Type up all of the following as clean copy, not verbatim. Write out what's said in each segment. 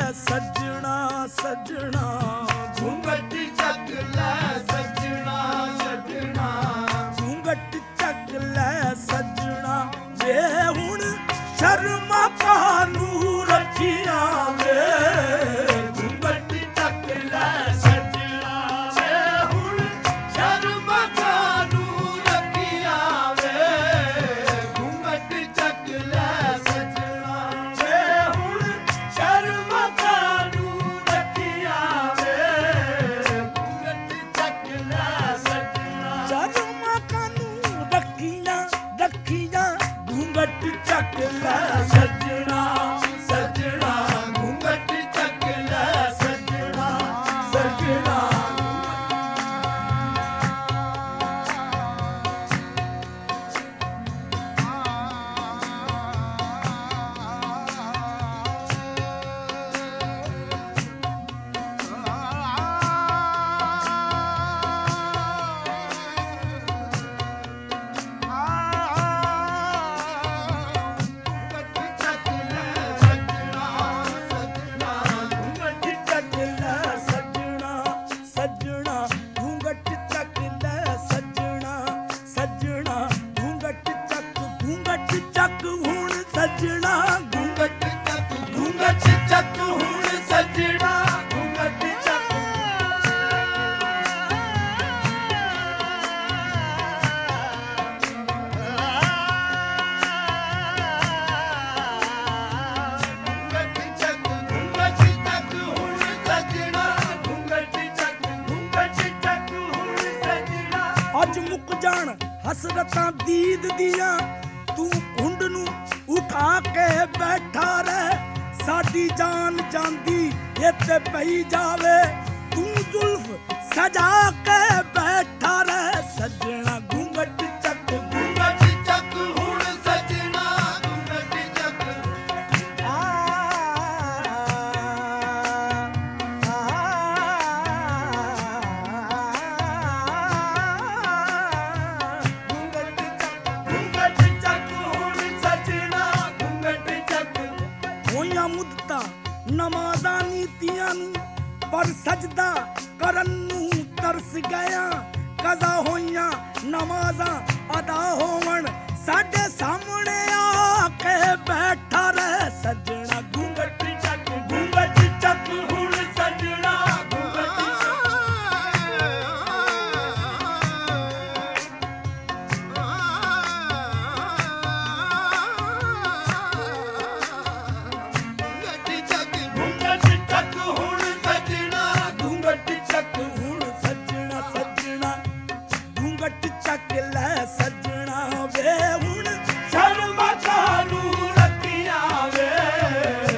सजना सजना घूंघट चक ले सजना सजना घूंघट चक ले सजना वे हुण शर्मा कानू रखिया वे घूंघट चक ले सजना वे हुण शर्मा कानू रखिया वे घूंघट चक ले सजना वे हुण शर्मा कानू रखिया वे घूंघट चक ले सजना शर्मा कानू रखिया रखिया घूंघट चक ले सजना सजना घूंघट चक ले सजना सजना ਅੱਜ ਮੁੱਕ ਜਾਣ ਹਸਰਤਾਂ ਦੀਦ ਦੀਆਂ ਤੂੰ ਘੁੰਡ ਨੂੰ ਉਠਾ ਕੇ ਬੈਠਾ ਰਹਿ ਸਾਡੀ ਜਾਨ ਜਾਂਦੀ ਇੱਥੇ ਪਈ ਜਾਵੇ ਤੂੰ ਜ਼ੁਲਫ ਸਜਾ ਕੇ ਬੈਠਾ ਰਹਿ ਸੱਜਣਾ ਘੁੰਗਟ ਚੱਕ ਘੁੰਗਟ ਚੱਕ ਹੁਣ ਸਜਣਾ ਘੁੰਗਟ ਚੱਕ ਘੁੰਗਟ ਚੱਕ ਹੁਣ ਸਜਣਾ ਘੁੰਗਟ ਚੱਕ ਹੋਈਆਂ ਮੁੱਦਤਾਂ ਨਮਾਜ਼ਾਂ ਨੀਤੀਆਂ ਨੂੰ ਪਰ ਸਜਦਾ ਕਰਨ ਨੂੰ ਤਰਸ ਗਿਆ ਕਜ਼ਾ ਹੋਈਆਂ ਨਮਾਜ਼ਾਂ ਅਦਾ ਹੋਵਣ ਸਾਡੇ ਸਾਹਮਣੇ ਆ ਕੇ ਬੈਠਾ ਰਹਿ ਸੱਜਣਾ ਘੁੰਗਟ ਚੱਕ ਹੁਣ ਸਜਣਾ ਘੁੰਗਟ ਘੁੰਗਟ ਚੱਕ ਹੁਣ ਸਜਣਾ ਘੁੰਗਟ ਚੱਕ ਹੁਣ ਸੱਜਣਾ ਸੱਜਣਾ ਘੁੰਗਟ ਚੱਕ ਲੈ ਸੱਜਣਾ ਵੇ ਹੁਣ ਸ਼ਰਮਾ ਕਾਨੂੰ ਰੱਖਿਆ ਵੇ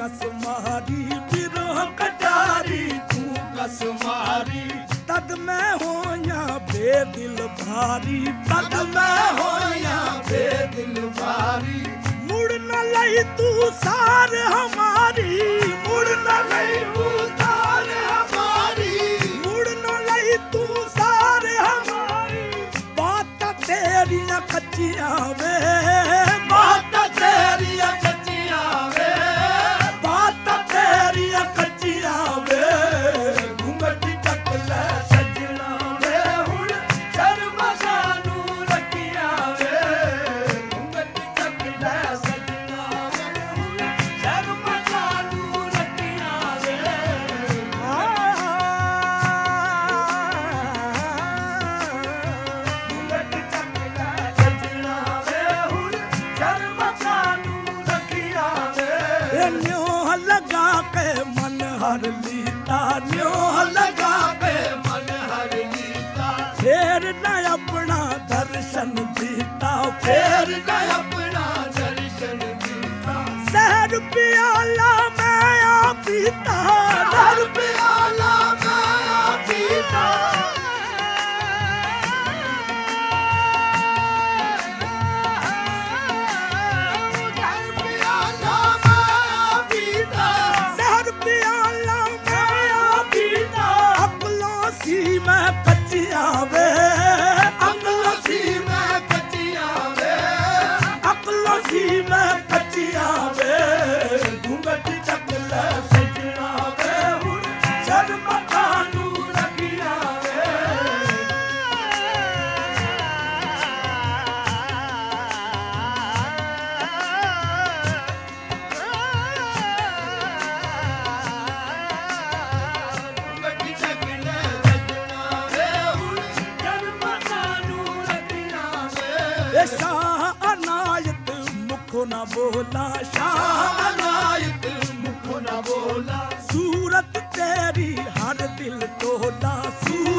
ਕਸ ਮਾਰੀ ਬਿਰਹ ਕਟਾਰੀ ਤੂੰ ਕਸ ਮਾਰੀ ਤਦ ਮੈਂ ਹੋਇਆ ਬੇਦਿਲ ਭਾਰੀ ਤਦ ਮੈਂ ਹੋਇਆ ਬੇਦਿਲ ਭਾਰੀ ਮੁੜ ਨ ਲਈ ਤੂੰ ਸਾਰ ਹਮਾਰੀ ਮੁੜ ਨ ਲਈ ਉਤਾਰ ਹਮਾਰੀ ਮੁੜ ਨ ਲਈ ਤੂੰ ਸਾਰ ਹਮਾਰੀ ਬਾਤਾਂ ਤੇਰੀਆਂ ਕੱਚੀਆਂ ਵੇ ਬਾਤਾਂ ਤੇਰੀਆਂ ਕੱਚੀਆਂ ਵੇ ਬਾਤਾਂ ਤੇਰੀਆਂ ਕੱਚੀਆਂ ਵੇ ਘੁੰਗਟ ਚੱਕ ਲੈ ਸੱਜਣਾ ਵੇ ਹੁਣ ਸ਼ਰਮਾਂ ਸਾਨੂੰ ਰੱਖੀਆਂ ਵੇ ਘੁੰਗਟ ਚੱਕ ਲੈ ਸੱਜਣਾ ਵੇ ਹੁਣ ਸ਼ਰਮਾਂ ਸਾਨੂੰ ਰੱਖੀਆਂ ਵੇ ਘੁੰਗਟ ਚੱਕ ਲੈ ਸੱਜਣਾ ਵੇ ਹੁਣ ਸ਼ਰਮਾਂ ਸਾਨੂੰ ਰੱਖੀਆਂ ਵੇ ਨਿਉ ਲਗਾ ਕੇ ਮਨ ਹਰ ਲੀਤਾ ਨਿਉ ਲਗਾ ਕੇ ਮਨ ਹਰ ਲੀਤਾ ਫੇਰ ਨਾ ਆਪਣਾ ਦਰਸ਼ਨ ਦਿੱਤਾ ਫੇਰ ਫੇਰ ਨਾ ਆਪਣਾ ਦਰਸ਼ਨ ਦਿੱਤਾ ਸਹਿਰ ਪਿਆਲਾ ਮੈਂ ਆ ਪੀਤਾ ਦਰ ਪਿਆਲਾ ਮੈਂ ਪੀਤਾ ਦਰ ਪਿਆਲਾ ਮੈਂ ਪੀਤਾ ਸਹਿਰ ਪਿਆਲਾ ਮੈਂ ਆ ਪੀਤਾ ਅਕਲੋਂ ਸੀ ਮੈਂ ਕੱਚੀਆਂ ਵੇ ਅੰਗਲ ਸੀ ਮੈਂ ਕੱਚੀਆਂ ਵੇ ਅਕਲੋਂ ਸੀ ਮੈਂ ਕੱਚੀਆਂ ਵੇ ਘੁੰਗਟ ਚੱਕ ਲੈ ਸੱਜਣਾ ਵੇ ਹੁਣ ਸ਼ਰਮਾਂ ਸਾਨੂੰ ਰੱਖੀਆਂ ਵੇ ਘੁੰਗਟ ਚੱਕ ਲੈ ਸੱਜਣਾ ਵੇ ਹੁਣ ਸ਼ਰਮਾਂ ਸਾਨੂੰ ਰੱਖੀਆਂ ਵੇ ਇਹ ਸ਼ਾਹ ਅਨਾਇਤ ਮੁਖੋਂ ਨਾ ਬੋਲਾ ਸ਼ਾਹ ਅਨਾਇਤ ਮੁਖ ਨਾ ਬੋਲਾ ਸੂਰਤ ਤੇਰੀ ਹਰ ਦਿਲ ਟੋਲਾ ਸੂਰਤ